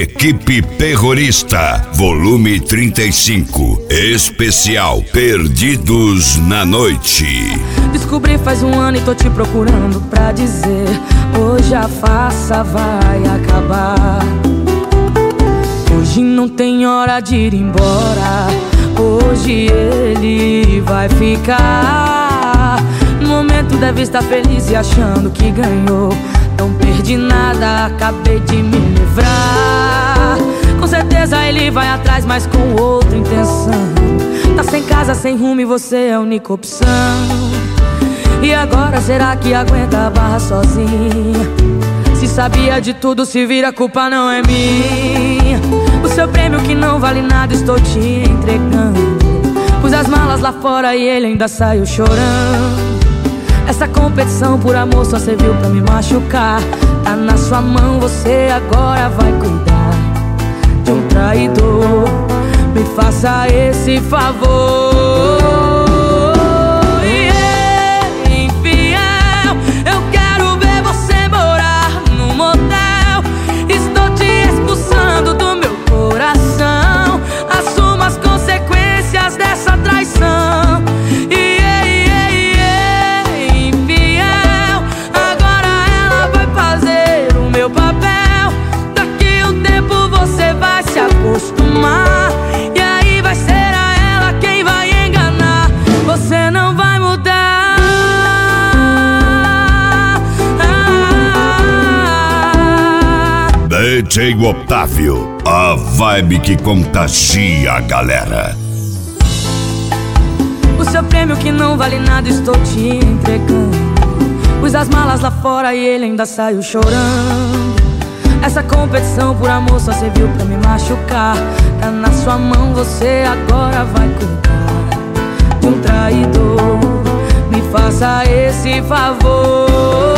Equipe Terrorista, volume 35, especial Perdidos na Noite. Descobri faz um ano e tô te procurando pra dizer: hoje a farsa vai acabar. Hoje não tem hora de ir embora. Hoje ele vai ficar. No momento deve estar feliz e achando que ganhou. Não perdi nada, acabei de me livrar. Com certeza ele vai atrás, mas com outra intenção. Tá sem casa, sem rumo e você é a única opção. E agora será que aguenta a barra sozinha? Se sabia de tudo, se vira, a culpa não é minha. O seu prêmio que não vale nada estou te entregando. Pus as malas lá fora e ele ainda saiu chorando. Essa competição por amor só serviu pra me machucar. Tá na sua mão, você agora vai cuidar de um traidor. Me faça esse favor. E aí vai ser a ela quem vai enganar. Você não vai mudar. DJ Otávio, a vibe que contagia a galera. O seu prêmio que não vale nada estou te entregando. Pus as malas lá fora e ele ainda saiu chorando. Essa competição por amor só serviu pra me machucar. Tá na sua mão, você agora vai cuidar de um traidor. Me faça esse favor.